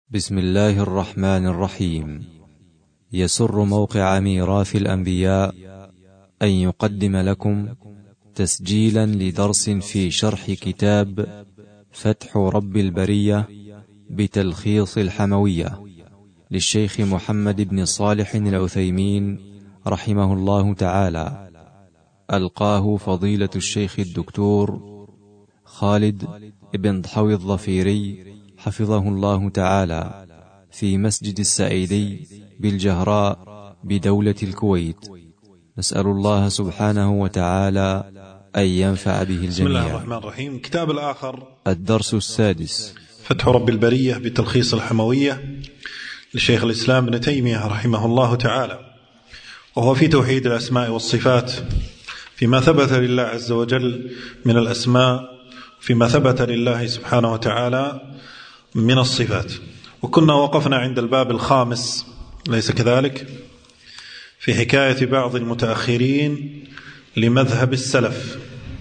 بسم الله الرحمن الرحيم. يسر موقع ميراث الأنبياء أن يقدم لكم تسجيلا لدرس في شرح كتاب فتح رب البرية بتلخيص الحموية للشيخ محمد بن صالح العثيمين رحمه الله تعالى، ألقاه فضيلة الشيخ الدكتور خالد بن ضحوي الظفيري حفظه الله تعالى في مسجد السعيدي بالجهراء بدولة الكويت. نسأل الله سبحانه وتعالى أن ينفع به الجميع. بسم الله الرحمن الرحيم. كتاب الآخر الدرس السادس، فتح رب البرية بتلخيص الحموية لشيخ الإسلام ابن تيمية رحمه الله تعالى، وهو في توحيد الأسماء والصفات، فيما ثبت لله عز وجل من الأسماء، فيما ثبت لله سبحانه وتعالى من الصفات. وكنا وقفنا عند الباب الخامس، ليس كذلك، في حكاية بعض المتأخرين لمذهب السلف.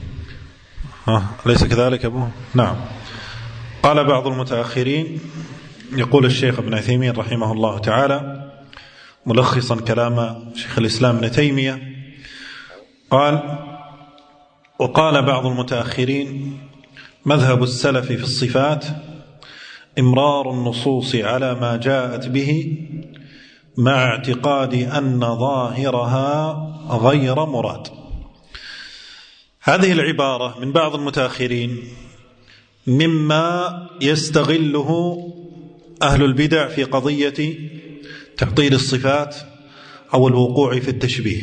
ليس كذلك أبو؟ نعم. قال بعض المتأخرين، يقول الشيخ ابن عثيمين رحمه الله تعالى ملخصا كلام شيخ الإسلام ابن تيمية، وقال بعض المتأخرين مذهب السلف في الصفات إمرار النصوص على ما جاءت به مع اعتقاد أن ظاهرها غير مراد. هذه العبارة من بعض المتأخرين مما يستغله أهل البدع في قضية تعطيل الصفات أو الوقوع في التشبيه،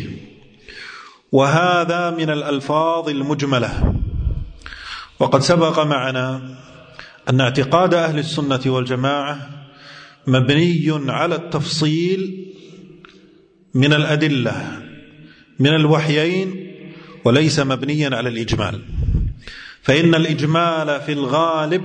وهذا من الألفاظ المجملة. وقد سبق معنا أن اعتقاد أهل السنة والجماعة مبني على التفصيل من الأدلة من الوحيين، وليس مبنيا على الإجمال، فإن الإجمال في الغالب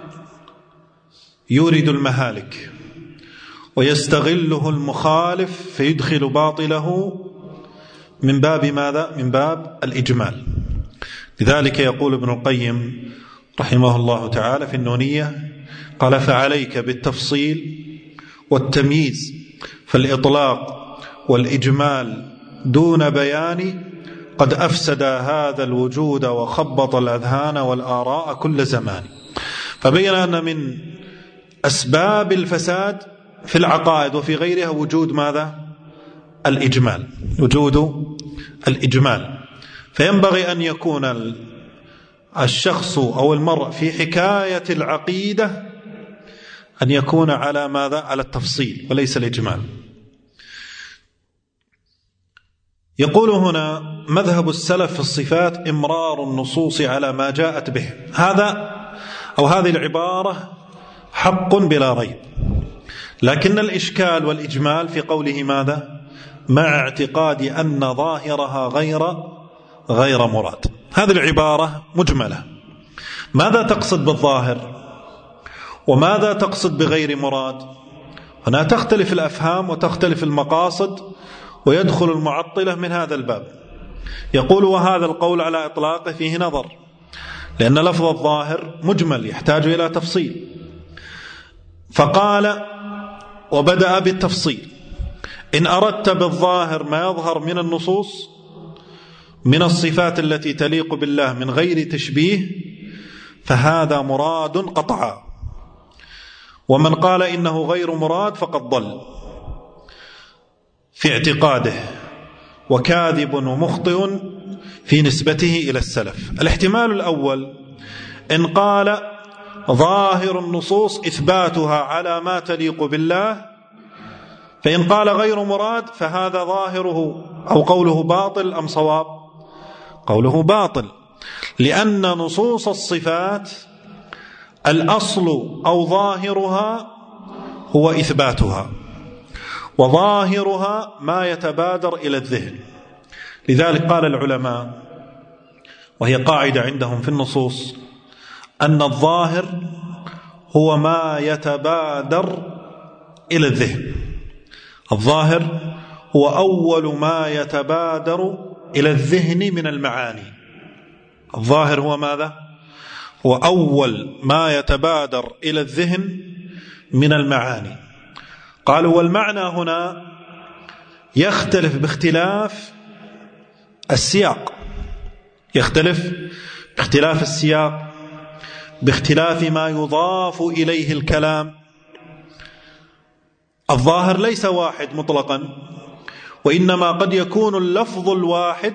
يورد المهالك ويستغله المخالف فيدخل باطله من باب ماذا؟ من باب الإجمال. لذلك يقول ابن القيم رحمه الله تعالى في النونية، قال: فعليك بالتفصيل والتمييز، فالإطلاق والإجمال دون بيان قد أفسد هذا الوجود وخبط الأذهان والآراء كل زمان. فبين أن من أسباب الفساد في العقائد وفي غيرها وجود ماذا؟ الإجمال، وجود الإجمال. فينبغي أن يكون الشخص أو المرء في حكاية العقيدة أن يكون على ماذا؟ على التفصيل وليس الإجمال. يقول هنا مذهب السلف في الصفات إمرار النصوص على ما جاءت به. هذه العبارة حق بلا ريب، لكن الإشكال والإجمال في قوله ماذا؟ مع اعتقاد أن ظاهرها غير مراد. هذه العبارة مجملة. ماذا تقصد بالظاهر وماذا تقصد بغير مراد؟ هنا تختلف الأفهام وتختلف المقاصد، ويدخل المعطلة من هذا الباب. يقول: وهذا القول على إطلاقه فيه نظر، لأن لفظ الظاهر مجمل يحتاج إلى تفصيل. فقال وبدأ بالتفصيل: إن أردت بالظاهر ما يظهر من النصوص من الصفات التي تليق بالله من غير تشبيه فهذا مراد قطعا، ومن قال إنه غير مراد فقد ضل في اعتقاده وكاذب ومخطئ في نسبته إلى السلف. الاحتمال الأول: إن قال ظاهر النصوص إثباتها على ما تليق بالله، فإن قال غير مراد فهذا ظاهره أو قوله باطل أم صواب؟ قوله باطل، لأن نصوص الصفات الأصل أو ظاهرها هو إثباتها، وظاهرها ما يتبادر إلى الذهن. لذلك قال العلماء، وهي قاعدة عندهم في النصوص، أن الظاهر هو ما يتبادر إلى الذهن. الظاهر هو أول ما يتبادر إلى الذهن من المعاني. الظاهر هو ماذا؟ هو أول ما يتبادر إلى الذهن من المعاني. قالوا والمعنى هنا يختلف باختلاف السياق، يختلف باختلاف السياق، باختلاف ما يضاف إليه الكلام. الظاهر ليس واحد مطلقا، وإنما قد يكون اللفظ الواحد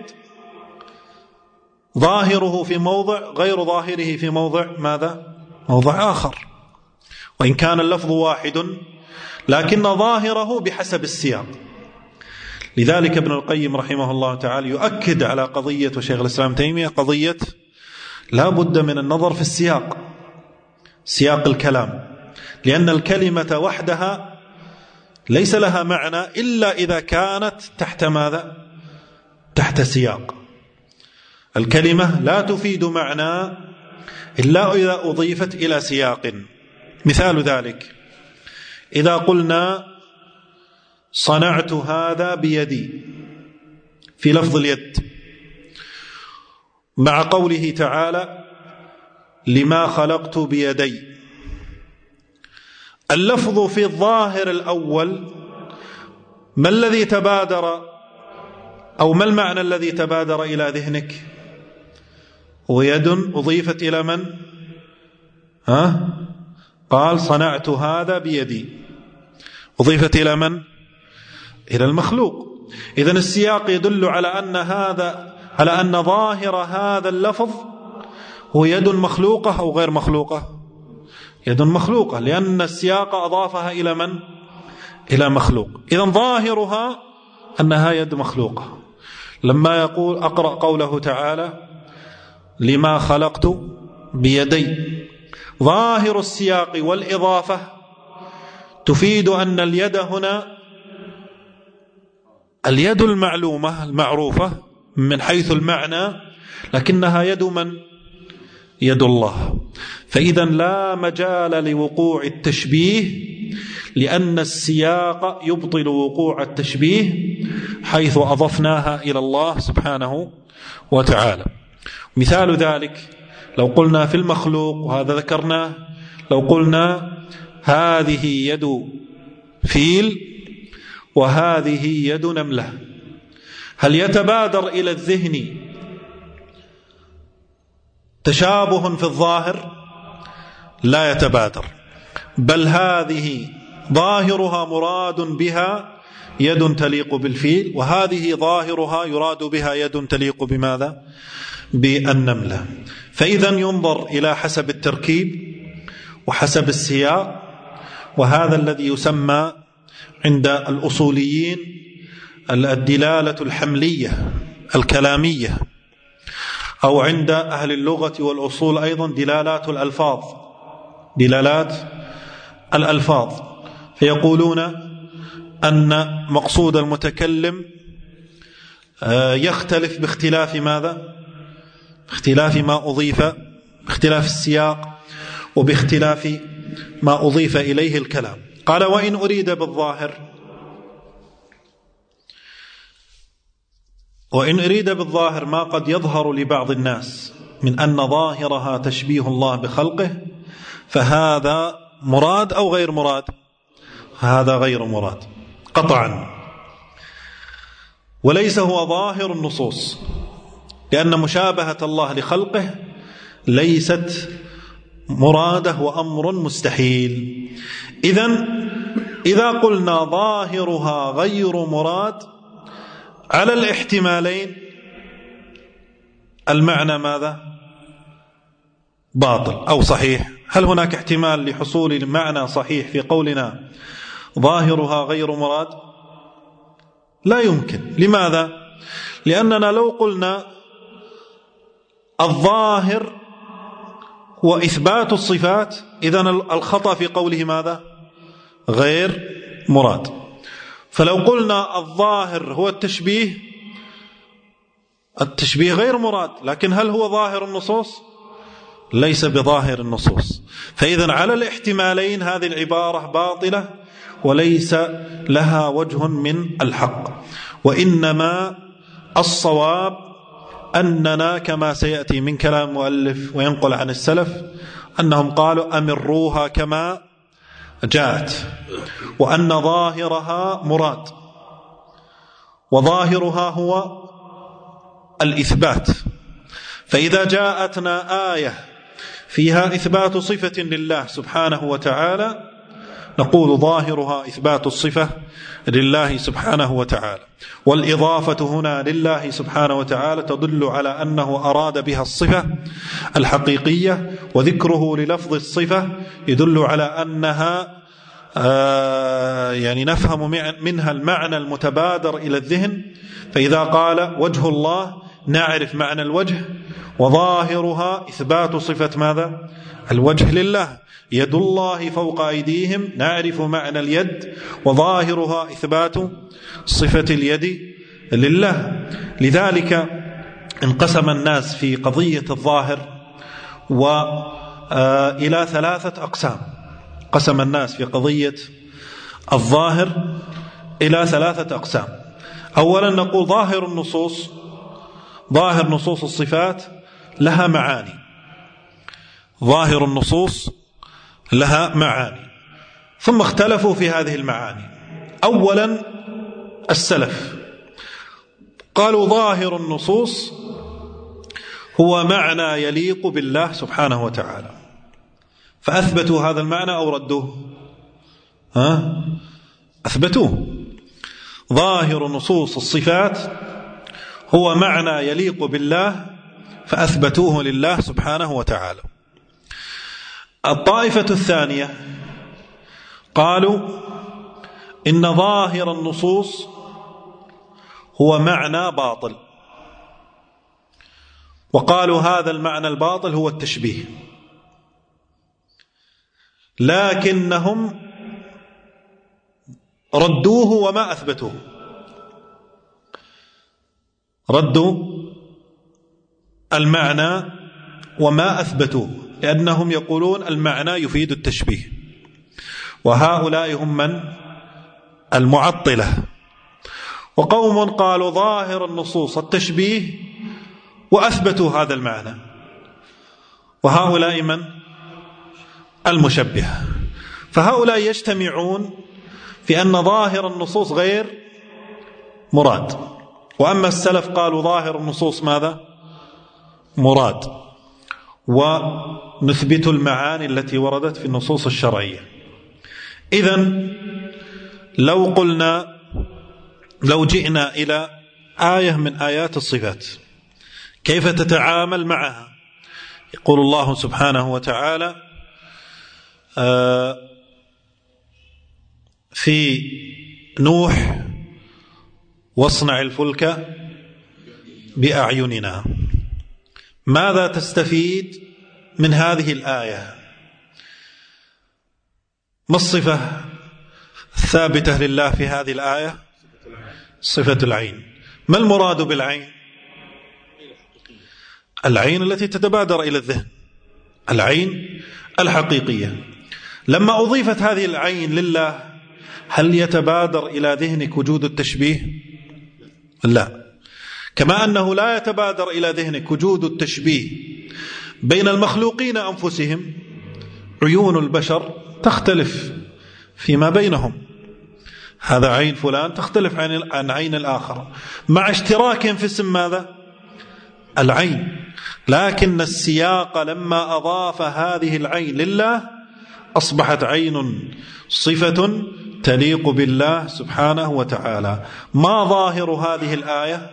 ظاهره في موضع غير ظاهره في موضع ماذا؟ موضع آخر، وإن كان اللفظ واحد لكن ظاهره بحسب السياق. لذلك ابن القيم رحمه الله تعالى يؤكد على قضية، وشيخ الإسلام تيمية، قضية لا بد من النظر في السياق، سياق الكلام، لأن الكلمة وحدها ليس لها معنى إلا إذا كانت تحت ماذا؟ تحت سياق. الكلمة لا تفيد معنى إلا إذا أضيفت إلى سياق. مثال ذلك إذا قلنا صنعت هذا بيدي في لفظ اليد، مع قوله تعالى لما خلقت بيدي، اللفظ في الظاهر الأول ما الذي تبادر أو ما المعنى الذي تبادر إلى ذهنك؟ ويد أضيفت إلى من؟ قال صنعت هذا بيدي، أضيفت إلى من؟ إلى المخلوق. إذن السياق يدل على أن ظاهر هذا اللفظ هو يد مخلوقة أو غير مخلوقة؟ يد مخلوقة، لأن السياق أضافها إلى من؟ إلى مخلوق. إذن ظاهرها أنها يد مخلوقة. لما يقول أقرأ قوله تعالى لما خلقت بيدي، ظاهر السياق والإضافة تفيد أن اليد هنا اليد المعلومة المعروفة من حيث المعنى، لكنها يد من؟ يد الله. فإذا لا مجال لوقوع التشبيه، لأن السياق يبطل وقوع التشبيه حيث أضفناها إلى الله سبحانه وتعالى. مثال ذلك لو قلنا في المخلوق، وهذا ذكرناه، لو قلنا هذه يد فيل وهذه يد نملة، هل يتبادر إلى الذهن تشابه في الظاهر؟ لا يتبادر، بل هذه ظاهرها مراد بها يد تليق بالفيل، وهذه ظاهرها يراد بها يد تليق بماذا؟ بالنملة. فإذا ينظر إلى حسب التركيب وحسب السياق، وهذا الذي يسمى عند الأصوليين الدلالة الحملية الكلامية، أو عند أهل اللغة والأصول أيضا دلالات الألفاظ، دلالات الألفاظ. فيقولون أن مقصود المتكلم يختلف باختلاف ماذا؟ باختلاف ما أضيف، باختلاف السياق وباختلاف ما أضيف إليه الكلام. قال وإن أريد بالظاهر ما قد يظهر لبعض الناس من أن ظاهرها تشبيه الله بخلقه، فهذا مراد أو غير مراد؟ هذا غير مراد قطعا، وليس هو ظاهر النصوص، لأن مشابهة الله لخلقه ليست مراده وأمر مستحيل. إذا قلنا ظاهرها غير مراد على الاحتمالين، المعنى ماذا؟ باطل أو صحيح. هل هناك احتمال لحصول المعنى صحيح في قولنا ظاهرها غير مراد؟ لا يمكن. لماذا؟ لأننا لو قلنا الظاهر هو إثبات الصفات، إذن الخطأ في قوله ماذا؟ غير مراد. فلو قلنا الظاهر هو التشبيه غير مراد، لكن هل هو ظاهر النصوص؟ ليس بظاهر النصوص. فإذن على الاحتمالين هذه العبارة باطلة وليس لها وجه من الحق. وإنما الصواب أننا كما سيأتي من كلام مؤلف وينقل عن السلف أنهم قالوا أمروها كما جاءت، وأن ظاهرها مراد، وظاهرها هو الإثبات. فإذا جاءتنا آية فيها إثبات صفة لله سبحانه وتعالى نقول ظاهرها إثبات الصفة لله سبحانه وتعالى، والإضافة هنا لله سبحانه وتعالى تدل على أنه أراد بها الصفة الحقيقية، وذكره للفظ الصفة يدل على أنها يعني نفهم منها المعنى المتبادر إلى الذهن. فإذا قال وجه الله نعرف معنى الوجه، وظاهرها إثبات صفة ماذا؟ الوجه لله. يد الله فوق أيديهم نعرف معنى اليد، وظاهرها إثبات صفة اليد لله. لذلك انقسم الناس في قضية الظاهر إلى 3 أقسام. قسم الناس في قضية الظاهر إلى 3 أقسام. أولا نقول ظاهر نصوص الصفات لها معاني. ظاهر النصوص لها معاني، ثم اختلفوا في هذه المعاني. أولا السلف قالوا ظاهر النصوص هو معنى يليق بالله سبحانه وتعالى، فأثبتوا هذا المعنى أو ردوه؟ أثبتوه. ظاهر نصوص الصفات هو معنى يليق بالله فأثبتوه لله سبحانه وتعالى. الطائفة الثانية قالوا إن ظاهر النصوص هو معنى باطل، وقالوا هذا المعنى الباطل هو التشبيه، لكنهم ردوه وما أثبتوه. ردوا المعنى وما أثبتوه، لأنهم يقولون المعنى يفيد التشبيه، وهؤلاء هم من؟ المعطلة. وقوم قالوا ظاهر النصوص التشبيه وأثبتوا هذا المعنى، وهؤلاء من؟ المشبهة. فهؤلاء يجتمعون في أن ظاهر النصوص غير مراد، وأما السلف قالوا ظاهر النصوص ماذا؟ مراد، ونثبت المعاني التي وردت في النصوص الشرعية. إذن لو جئنا إلى آية من آيات الصفات كيف تتعامل معها؟ يقول الله سبحانه وتعالى في نوح واصنع الفلك بأعيننا. ماذا تستفيد من هذه الآية؟ ما الصفة الثابتة لله في هذه الآية؟ صفة العين. ما المراد بالعين؟ العين التي تتبادر إلى الذهن، العين الحقيقية. لما أضيفت هذه العين لله هل يتبادر إلى ذهنك وجود التشبيه؟ لا. كما أنه لا يتبادر إلى ذهنك وجود التشبيه بين المخلوقين أنفسهم، عيون البشر تختلف فيما بينهم، هذا عين فلان تختلف عن عين الآخر مع اشتراكهم في اسم ماذا؟ العين. لكن السياق لما أضاف هذه العين لله أصبحت عين صفة تليق بالله سبحانه وتعالى. ما ظاهر هذه الآية؟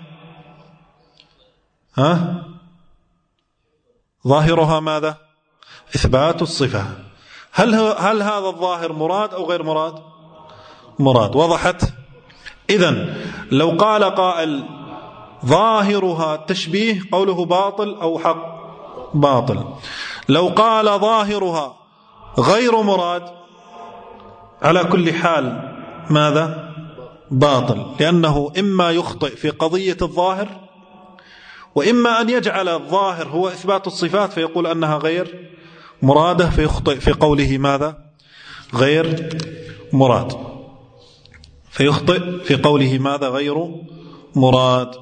ظاهرها ماذا؟ إثبات الصفة. هل هذا الظاهر مراد أو غير مراد؟ مراد. وضحت؟ إذن لو قال قائل ظاهرها التشبيه قوله باطل أو حق؟ باطل. لو قال ظاهرها غير مراد على كل حال ماذا؟ باطل، لأنه إما يخطئ في قضية الظاهر، وإما أن يجعل الظاهر هو إثبات الصفات فيقول أنها غير مرادة فيخطئ في قوله ماذا؟ غير مراد، فيخطئ في قوله ماذا؟ غير مراد.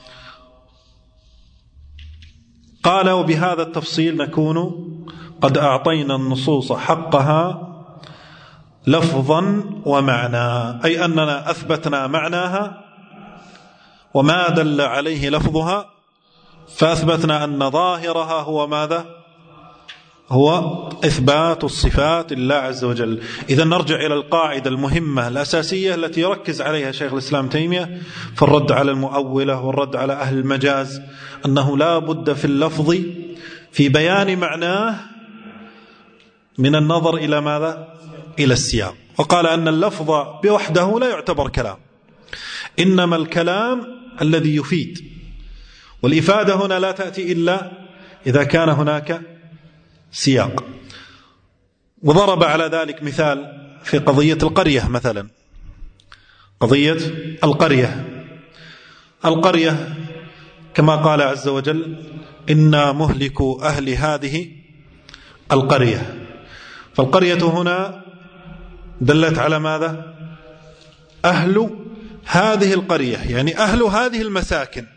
قال وبهذا التفصيل نكون قد أعطينا النصوص حقها لفظا ومعنى، أي أننا أثبتنا معناها وما دل عليه لفظها، فأثبتنا أن ظاهرها هو ماذا؟ هو إثبات الصفات لله عز وجل. إذا نرجع إلى القاعدة المهمة الأساسية التي يركز عليها شيخ الإسلام تيمية في الرد على المؤولة والرد على أهل المجاز، أنه لا بد في اللفظ في بيان معناه من النظر إلى ماذا؟ إلى السياق. وقال أن اللفظ بوحده لا يعتبر كلام، إنما الكلام الذي يفيد، والإفادة هنا لا تأتي إلا إذا كان هناك سياق. وضرب على ذلك مثال في قضية القرية مثلا، قضية القرية كما قال عز وجل إنا مهلكو أهل هذه القرية، فالقرية هنا دلت على ماذا؟ أهل هذه القرية، يعني أهل هذه المساكن،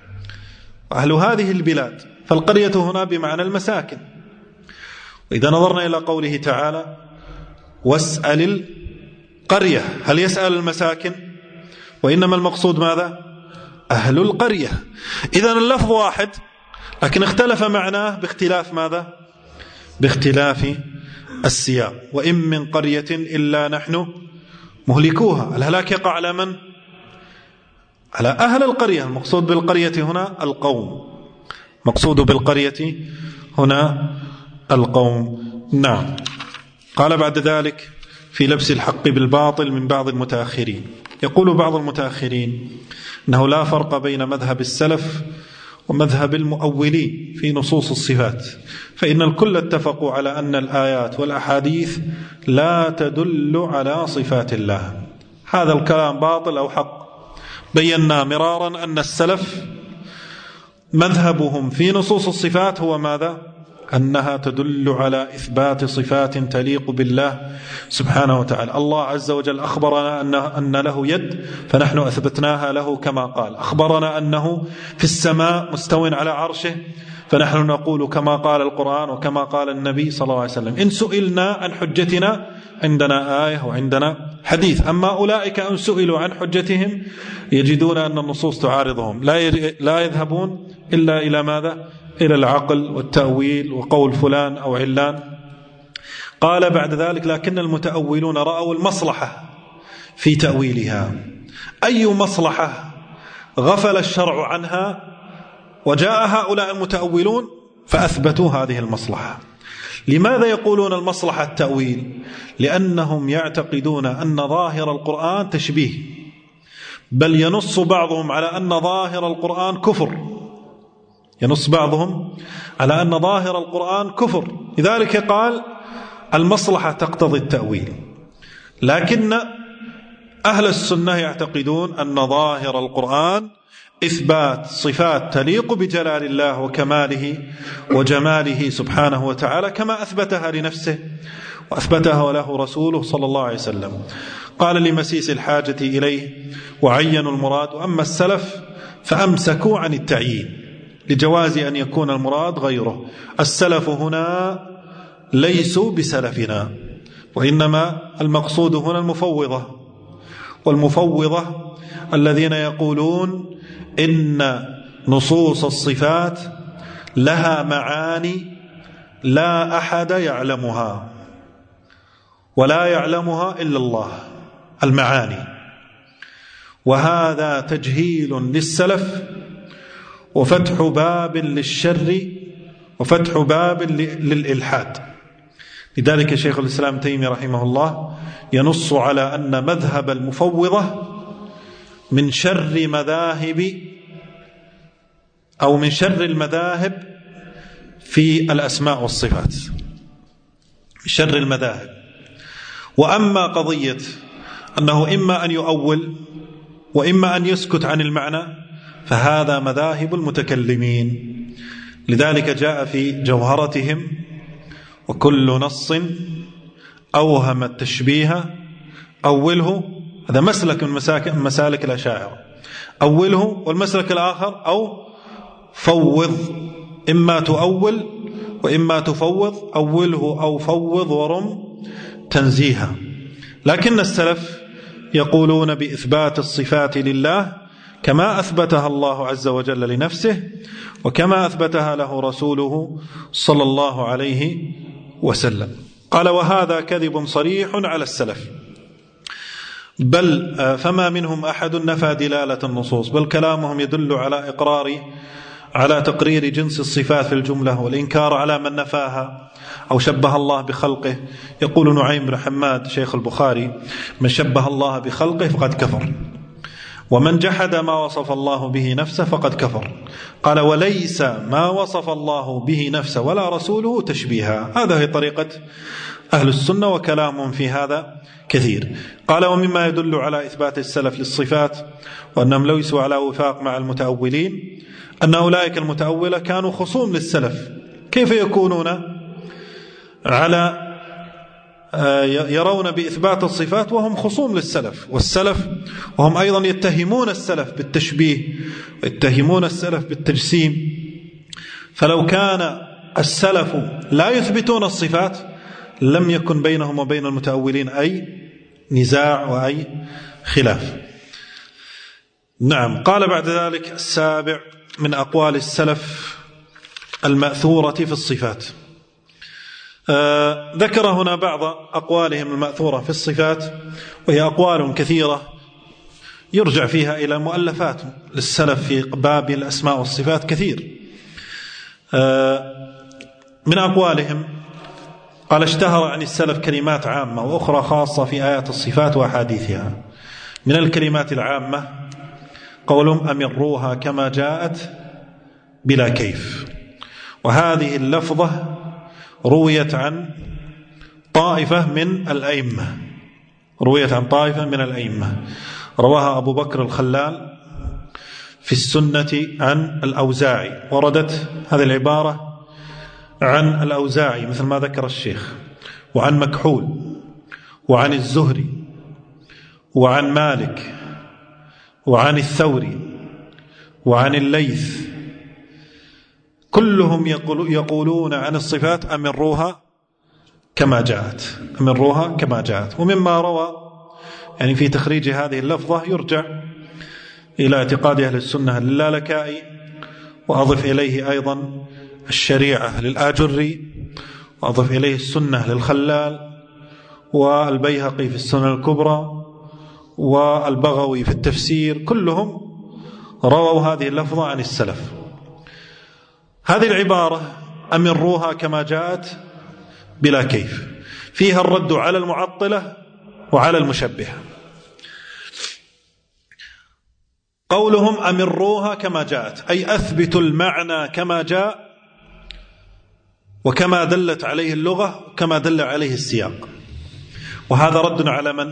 أهل هذه البلاد، فالقرية هنا بمعنى المساكن. وإذا نظرنا إلى قوله تعالى واسأل القرية، هل يسأل المساكن؟ وإنما المقصود ماذا؟ أهل القرية. إذا اللفظ واحد لكن اختلف معناه باختلاف ماذا؟ باختلاف السياق. وإن من قرية إلا نحن مهلكوها، الهلاك يقع على من؟ على أهل القرية. المقصود بالقرية هنا القوم، مقصود بالقرية هنا القوم. نعم. قال بعد ذلك في لبس الحق بالباطل من بعض المتأخرين، يقول بعض المتأخرين أنه لا فرق بين مذهب السلف ومذهب المؤولين في نصوص الصفات، فإن الكل اتفقوا على أن الآيات والأحاديث لا تدل على صفات الله. هذا الكلام باطل أو حق؟ بينا مرارا أن السلف مذهبهم في نصوص الصفات هو ماذا؟ أنها تدل على إثبات صفات تليق بالله سبحانه وتعالى. الله عز وجل أخبرنا أن له يد، فنحن أثبتناها له كما قال. أخبرنا أنه في السماء مستو على عرشه، فنحن نقول كما قال القرآن وكما قال النبي صلى الله عليه وسلم. إن سئلنا عن حجتنا عندنا آية وعندنا حديث. أما أولئك إن سئلوا عن حجتهم يجدون أن النصوص تعارضهم، لا يذهبون إلا إلى ماذا؟ إلى العقل والتأويل وقول فلان أو علان. قال بعد ذلك لكن المتأولون رأوا المصلحة في تأويلها. أي مصلحة غفل الشرع عنها وجاء هؤلاء المتأولون فأثبتوا هذه المصلحة. لماذا يقولون المصلحة التأويل؟ لأنهم يعتقدون أن ظاهر القرآن تشبيه، بل ينص بعضهم على أن ظاهر القرآن كفر، ينص بعضهم على أن ظاهر القرآن كفر، لذلك قال المصلحة تقتضي التأويل. لكن أهل السنة يعتقدون أن ظاهر القرآن إثبات صفات تليق بجلال الله وكماله وجماله سبحانه وتعالى كما أثبتها لنفسه وأثبتها له رسوله صلى الله عليه وسلم. قال لمسيس الحاجة إليه وعينوا المراد. وأما السلف فأمسكوا عن التعيين لجواز أن يكون المراد غيره. السلف هنا ليسوا بسلفنا، وإنما المقصود هنا المفوضة، والمفوضة الذين يقولون إن نصوص الصفات لها معاني لا أحد يعلمها ولا يعلمها إلا الله، المعاني. وهذا تجهيل للسلف وفتح باب للشر وفتح باب للإلحاد. لذلك شيخ الإسلام تيمية رحمه الله ينص على أن مذهب المفوضة من شر مذاهب أو من شر المذاهب في الأسماء والصفات، شر المذاهب. وأما قضية أنه إما أن يؤول وإما أن يسكت عن المعنى فهذا مذاهب المتكلمين. لذلك جاء في جوهرتهم وكل نص أوهم التشبيه أوله، هذا مسلك من مسالك الأشاعرة، أوله. والمسلك الآخر أو فوض، إما تؤول وإما تفوض، أوله أو فوض ورم تنزيها. لكن السلف يقولون بإثبات الصفات لله كما أثبتها الله عز وجل لنفسه وكما أثبتها له رسوله صلى الله عليه وسلم. قال: وهذا كذب صريح على السلف، بل فما منهم أحد نفى دلالة النصوص، بل كلامهم يدل على تقرير جنس الصفات في الجملة والإنكار على من نفاها أو شبه الله بخلقه. يقول نعيم بن حماد شيخ البخاري: من شبه الله بخلقه فقد كفر، ومن جحد ما وصف الله به نفسه فقد كفر. قال: وليس ما وصف الله به نفسه ولا رسوله تشبيها. هذا هي طريقة أهل السنة وكلامهم في هذا كثير. قال: ومما يدل على إثبات السلف للصفات وأنهم ليسوا على وفاق مع المتأولين أن أولئك المتأولة كانوا خصوم للسلف. كيف يكونون يرون بإثبات الصفات وهم خصوم للسلف، والسلف وهم أيضا يتهمون السلف بالتشبيه ويتهمون السلف بالتجسيم. فلو كان السلف لا يثبتون الصفات لم يكن بينهم وبين المتأولين أي نزاع وأي خلاف. نعم. قال بعد ذلك: السابع من أقوال السلف المأثورة في الصفات. ذكر هنا بعض أقوالهم المأثورة في الصفات، وهي أقوال كثيرة يرجع فيها إلى مؤلفات للسلف في باب الأسماء والصفات كثير. من أقوالهم قال: اشتهر عن السلف كلمات عامة وأخرى خاصة في آيات الصفات وأحاديثها. من الكلمات العامة قولهم: أمروها كما جاءت بلا كيف. وهذه اللفظة رويت عن طائفة من الأئمة، رواها أبو بكر الخلال في السنة عن الأوزاعي. وردت هذه العبارة عن الأوزاعي مثل ما ذكر الشيخ، وعن مكحول، وعن الزهري، وعن مالك، وعن الثوري، وعن الليث. كلهم يقولون عن الصفات: أمروها كما جاءت. ومما روى يعني في تخريج هذه اللفظة يرجع إلى اعتقاد أهل السنة للالكائي، وأضف إليه أيضا الشريعة للآجري، وأضف إليه السنة للخلال، والبيهقي في السنن الكبرى، والبغوي في التفسير. كلهم رووا هذه اللفظة عن السلف. هذه العبارة أمروها كما جاءت بلا كيف فيها الرد على المعطلة وعلى المشبهة. قولهم أمروها كما جاءت أي أثبتوا المعنى كما جاء وكما دلت عليه اللغة وكما دل عليه السياق. وهذا رد على من؟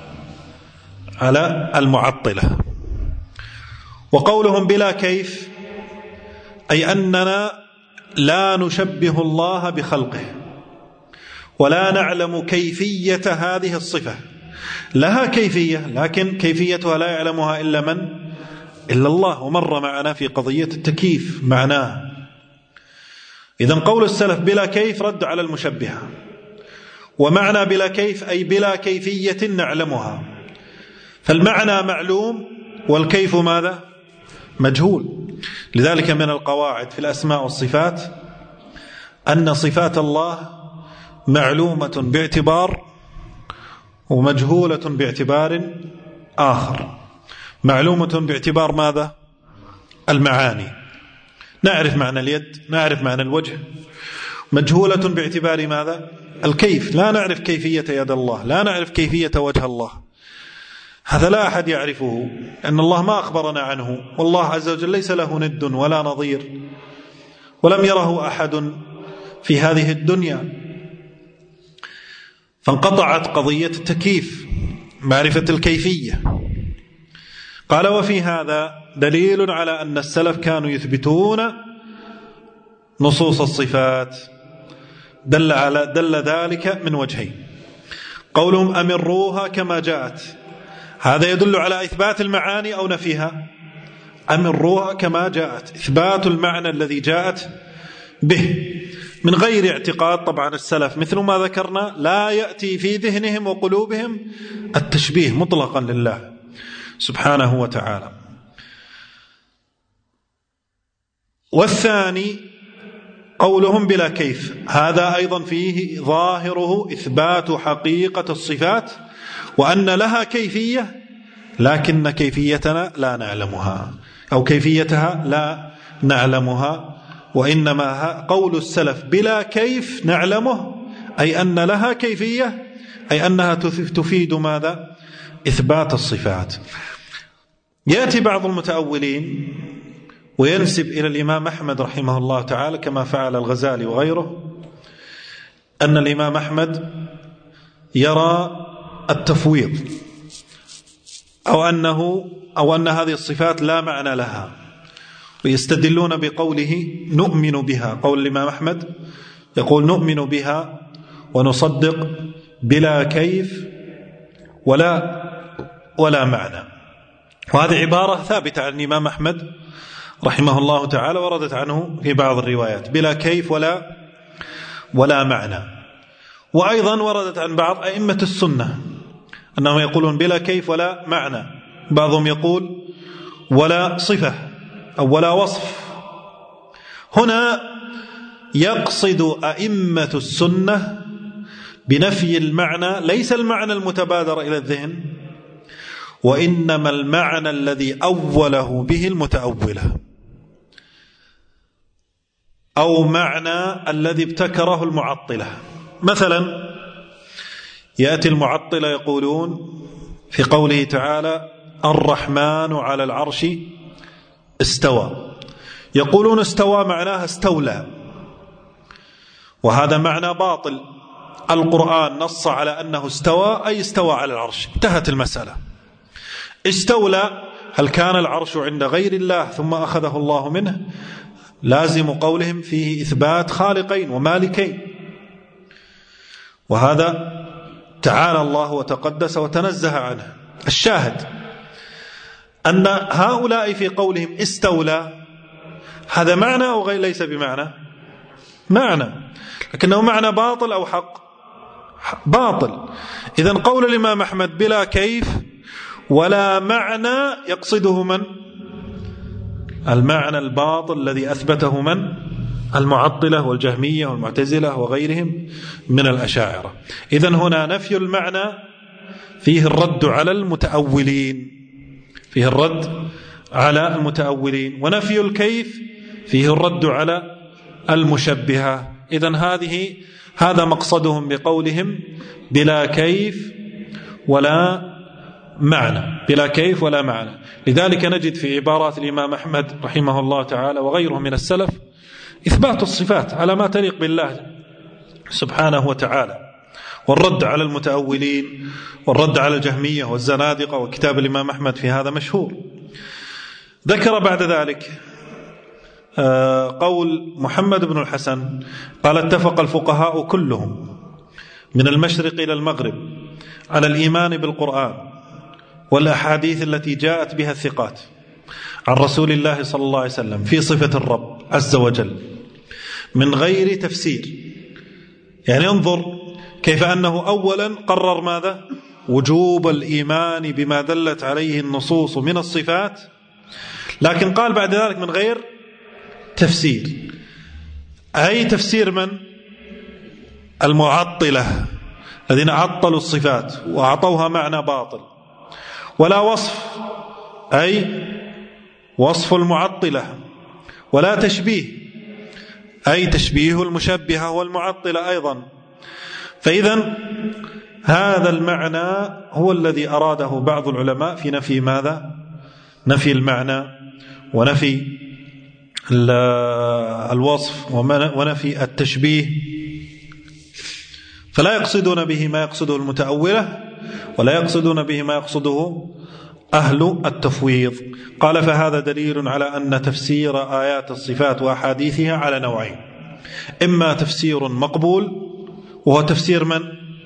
على المعطلة. وقولهم بلا كيف أي أننا لا نشبه الله بخلقه ولا نعلم كيفية هذه الصفة. لها كيفية لكن كيفيتها لا يعلمها إلا من؟ إلا الله. ومر معنا في قضية التكييف معناه. إذن قول السلف بلا كيف رد على المشبهة، ومعنى بلا كيف أي بلا كيفية نعلمها. فالمعنى معلوم والكيف ماذا؟ مجهول. لذلك من القواعد في الأسماء والصفات أن صفات الله معلومة باعتبار ومجهولة باعتبار آخر. معلومة باعتبار ماذا؟ المعاني، نعرف معنى اليد، نعرف معنى الوجه. مجهولة باعتبار ماذا؟ الكيف، لا نعرف كيفية يد الله، لا نعرف كيفية وجه الله. هذا لا أحد يعرفه أن الله ما أخبرنا عنه، والله عز وجل ليس له ند ولا نظير ولم يره أحد في هذه الدنيا. فانقطعت قضية التكييف، معرفة الكيفية. قال وفي هذا دليل على أن السلف كانوا يثبتون نصوص الصفات. دل ذلك من وجهين. قولهم أمروها كما جاءت، هذا يدل على إثبات المعاني أو نفيها؟ أمروها كما جاءت، إثبات المعنى الذي جاءت به. من غير اعتقاد. طبعا السلف مثل ما ذكرنا لا يأتي في ذهنهم وقلوبهم التشبيه مطلقا لله سبحانه وتعالى. والثاني قولهم بلا كيف، هذا أيضا فيه ظاهره إثبات حقيقة الصفات وأن لها كيفية، لكن كيفيتنا لا نعلمها، أو كيفيتها لا نعلمها. وإنما قول السلف بلا كيف نعلمه أي أن لها كيفية، أي أنها تفيد ماذا؟ إثبات الصفات. يأتي بعض المتأولين وينسب إلى الإمام أحمد رحمه الله تعالى كما فعل الغزالي وغيره أن الإمام أحمد يرى التفويض أو أن هذه الصفات لا معنى لها، ويستدلون بقوله نؤمن بها. قول الإمام أحمد يقول نؤمن بها ونصدق بلا كيف ولا معنى. وهذه عبارة ثابتة عن الإمام أحمد رحمه الله تعالى، وردت عنه في بعض الروايات بلا كيف ولا معنى. وأيضا وردت عن بعض أئمة السنة أنهم يقولون بلا كيف ولا معنى، بعضهم يقول ولا صفة أو ولا وصف. هنا يقصد أئمة السنة بنفي المعنى ليس المعنى المتبادر إلى الذهن، وإنما المعنى الذي أوله به المتأولة، أو معنى الذي ابتكره المعطلة. مثلا يأتي المعطلة يقولون في قوله تعالى الرحمن على العرش استوى، يقولون استوى معناها استولى، وهذا معنى باطل. القرآن نص على أنه استوى أي استوى على العرش، انتهت المسألة. استولى، هل كان العرش عند غير الله ثم أخذه الله منه؟ لازم قولهم فيه إثبات خالقين ومالكين، وهذا تعالى الله وتقدس وتنزه عنه. الشاهد أن هؤلاء في قولهم استولى هذا معنى أو غير ليس بمعنى؟ معنى، لكنه معنى باطل أو حق؟ باطل. إذن قول الإمام أحمد بلا كيف ولا معنى يقصده من؟ المعنى الباطل الذي أثبته من؟ المعطلة والجهمية والمعتزلة وغيرهم من الأشاعرة. إذن هنا نفي المعنى فيه الرد على المتأولين، فيه الرد على المتأولين، ونفي الكيف فيه الرد على المشبهة. إذن هذا مقصدهم بقولهم بلا كيف ولا معنى، بلا كيف ولا معنى. لذلك نجد في عبارات الإمام أحمد رحمه الله تعالى وغيره من السلف إثبات الصفات على ما تليق بالله سبحانه وتعالى، والرد على المتأولين والرد على الجهمية والزنادقة، وكتاب الإمام أحمد في هذا مشهور. ذكر بعد ذلك قول محمد بن الحسن قال اتفق الفقهاء كلهم من المشرق إلى المغرب على الإيمان بالقرآن والأحاديث التي جاءت بها الثقات عن رسول الله صلى الله عليه وسلم في صفة الرب عز وجل من غير تفسير. يعني انظر كيف أنه أولا قرر ماذا؟ وجوب الإيمان بما دلت عليه النصوص من الصفات، لكن قال بعد ذلك من غير تفسير. أي تفسير من؟ المعطلة الذين عطلوا الصفات وأعطوها معنى باطل. ولا وصف أي وصف المعطلة، ولا تشبيه أي تشبيه المشبهة والمعطلة أيضا. فإذن هذا المعنى هو الذي أراده بعض العلماء في نفي ماذا؟ نفي المعنى ونفي الوصف ونفي التشبيه. فلا يقصدون به ما يقصده المتأولة، ولا يقصدون به ما يقصده أهل التفويض. قال فهذا دليل على أن تفسير آيات الصفات وأحاديثها على نوعين: إما تفسير مقبول وهو تفسير من؟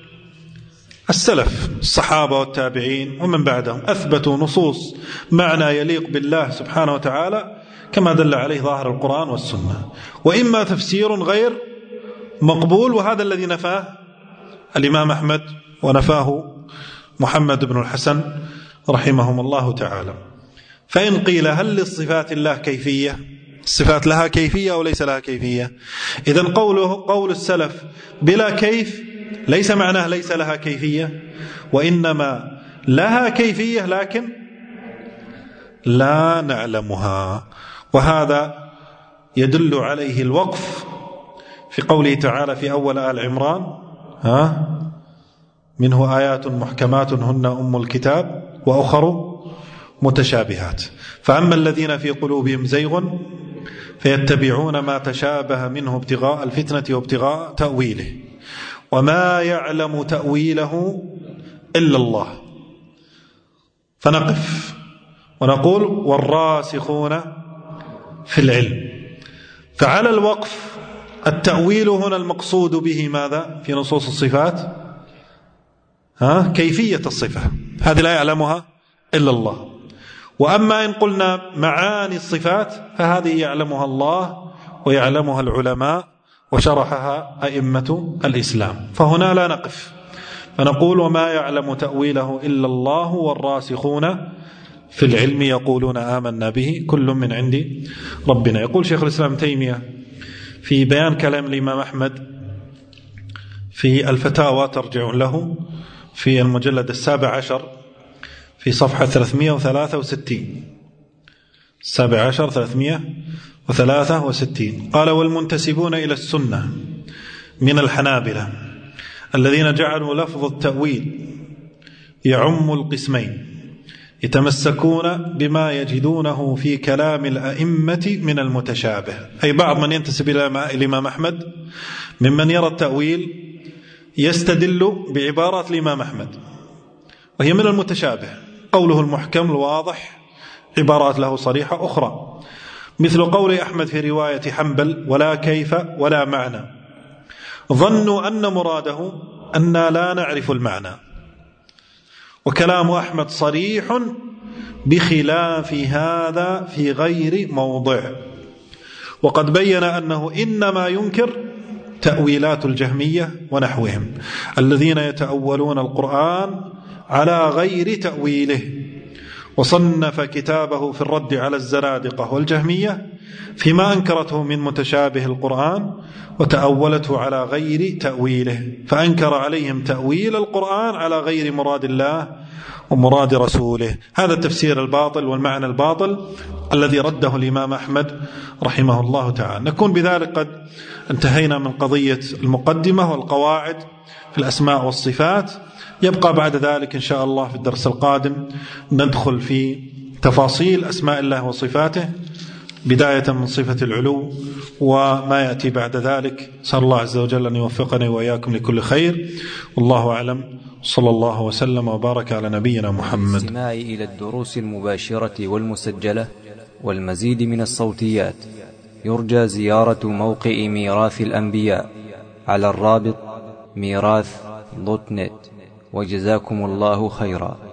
السلف الصحابة والتابعين ومن بعدهم، أثبتوا نصوص معنى يليق بالله سبحانه وتعالى كما دل عليه ظاهر القرآن والسنة. وإما تفسير غير مقبول، وهذا الذي نفاه الإمام أحمد ونفاه محمد بن الحسن رحمهم الله تعالى. فإن قيل هل للصفات الله كيفية؟ الصفات لها كيفية أو ليس لها كيفية؟ إذن قول السلف بلا كيف ليس معناه ليس لها كيفية، وإنما لها كيفية لكن لا نعلمها. وهذا يدل عليه الوقف في قوله تعالى في أول آل عمران: منه آيات محكمات هن أم الكتاب وأخر متشابهات، فأما الذين في قلوبهم زيغ فيتبعون ما تشابه منه ابتغاء الفتنة وابتغاء تأويله وما يعلم تأويله إلا الله. فنقف ونقول: والراسخون في العلم. فعلى الوقف التأويل هنا المقصود به ماذا في نصوص الصفات؟ كيفية الصفة، هذه لا يعلمها إلا الله. وأما إن قلنا معاني الصفات فهذه يعلمها الله ويعلمها العلماء وشرحها أئمة الإسلام، فهنا لا نقف، فنقول: وما يعلم تأويله إلا الله والراسخون في العلم يقولون آمنا به كل من عند ربنا. يقول شيخ الإسلام تيمية في بيان كلام الإمام أحمد في الفتاوى، ترجع له في المجلد 17 في صفحة 363، 17 363، قال: والمنتسبون إلى السنة من الحنابلة الذين جعلوا لفظ التأويل يعم القسمين يتمسكون بما يجدونه في كلام الأئمة من المتشابه، أي بعض من ينتسب إلى الإمام أحمد ممن يرى التأويل يستدل بعبارات الإمام أحمد وهي من المتشابه، قوله المحكم الواضح عبارات له صريحة أخرى، مثل قول أحمد في رواية حنبل: ولا كيف ولا معنى، ظنوا أن مراده أننا لا نعرف المعنى. وكلام أحمد صريح بخلاف هذا في غير موضع، وقد بين أنه إنما ينكر تأويلات الجهمية ونحوهم الذين يتأولون القرآن على غير تأويله، وصنف كتابه في الرد على الزنادقة والجهمية فيما أنكرته من متشابه القرآن وتأولته على غير تأويله، فأنكر عليهم تأويل القرآن على غير مراد الله ومراد رسوله. هذا التفسير الباطل والمعنى الباطل الذي رده الإمام أحمد رحمه الله تعالى. نكون بذلك قد انتهينا من قضية المقدمة والقواعد في الأسماء والصفات. يبقى بعد ذلك إن شاء الله في الدرس القادم ندخل في تفاصيل أسماء الله وصفاته، بداية من صفة العلو وما يأتي بعد ذلك. أسأل الله عز وجل أن يوفقني وإياكم لكل خير، والله أعلم. صلى الله وسلم وبارك على نبينا محمد. الاستماع إلى الدروس المباشرة والمسجلة والمزيد من الصوتيات يرجى زيارة موقع ميراث الأنبياء على الرابط ميراث.net. وجزاكم الله خيرا.